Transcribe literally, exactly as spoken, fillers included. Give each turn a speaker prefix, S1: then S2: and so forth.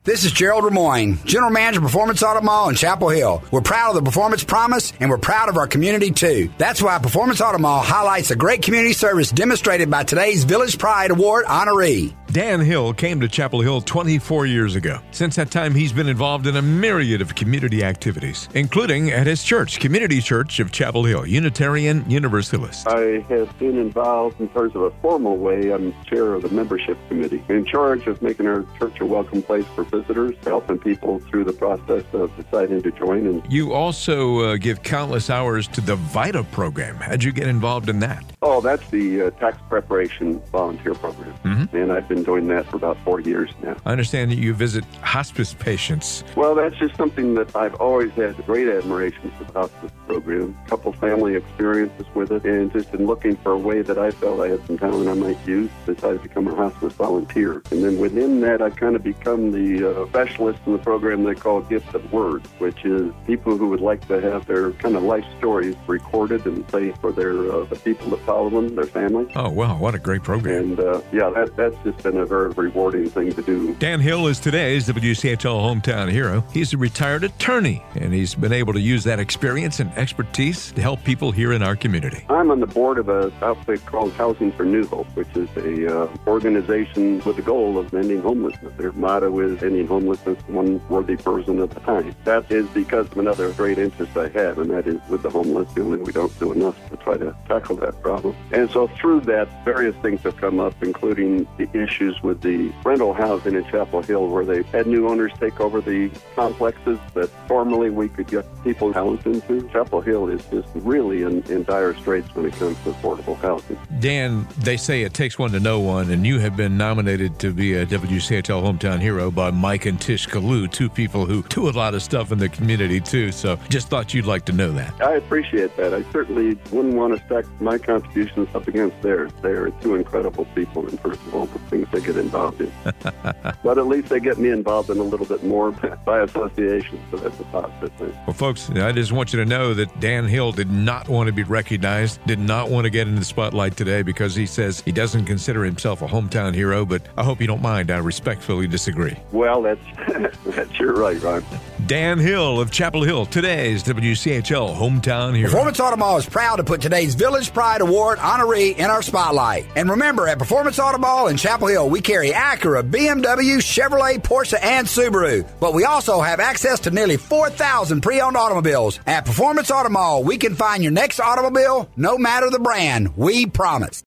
S1: This is Gerald Ramoyne, General Manager of Performance Auto Mall in Chapel Hill. We're proud of the Performance Promise, and we're proud of our community, too. That's why Performance Auto Mall highlights the great community service demonstrated by today's Village Pride Award honoree.
S2: Dan Hill came to Chapel Hill twenty-four years ago. Since that time, he's been involved in a myriad of community activities, including at his church, Community Church of Chapel Hill, Unitarian Universalist.
S3: I have been involved in terms of a formal way. I'm chair of the membership committee, in charge of making our church a welcome place for visitors, helping people through the process of deciding to join. And
S2: you also uh, give countless hours to the VITA program. How'd you get involved in that?
S3: Oh, that's the uh, tax preparation volunteer program. Mm-hmm. And I've been doing that for about four years now.
S2: I understand that you visit hospice patients.
S3: Well, that's just something that I've always had great admiration for the hospice program. A couple family experiences with it, and just in looking for a way that I felt I had some talent I might use, decided to become a hospice volunteer. And then within that, I've kind of become the uh, specialist in the program they call Gift of Words, which is people who would like to have their kind of life stories recorded and say for their uh, the people that follow them, their family.
S2: Oh, wow, what a great program.
S3: And uh, yeah, that, that's just been a very rewarding thing to do.
S2: Dan Hill is today's W C H L hometown hero. He's a retired attorney, and he's been able to use that experience and expertise to help people here in our community.
S3: I'm on the board of an outfit called Housing for New Hope, which is a uh, organization with the goal of ending homelessness. Their motto is ending homelessness one worthy person at a time. That is because of another great interest I have, and that is with the homeless, feeling we don't do enough to try to tackle that problem. And so through that, various things have come up, including the issues with the rental housing in Chapel Hill, where they had new owners take over the complexes that formerly we could get people housed into. Chapel Hill is just really in, in dire straits when it comes to affordable housing.
S2: Dan, they say it takes one to know one, and you have been nominated to be a W C H L hometown hero by Mike and Tish Kalu, two people who do a lot of stuff in the community too, so just thought you'd like to know that.
S3: I appreciate that. I certainly wouldn't want to stack my contributions up against theirs. They are two incredible people, and first of all, the things they get involved in. But at least they get me involved in a little bit more by association, so that's a positive thing.
S2: Well, folks, I just want you to know that Dan Hill did not want to be recognized, did not want to get into the spotlight today because he says he doesn't consider himself a hometown hero, but I hope you don't mind. I respectfully disagree.
S3: Well, that's, that's you're right, Ron.
S2: Dan Hill of Chapel Hill, today's W C H L hometown hero.
S1: Performance Auto Mall is proud to put today's Village Pride Award honoree in our spotlight. And remember, at Performance Auto Mall in Chapel Hill, we carry Acura, B M W, Chevrolet, Porsche, and Subaru. But we also have access to nearly four thousand pre-owned automobiles. At Performance Auto Mall, we can find your next automobile, no matter the brand. We promise.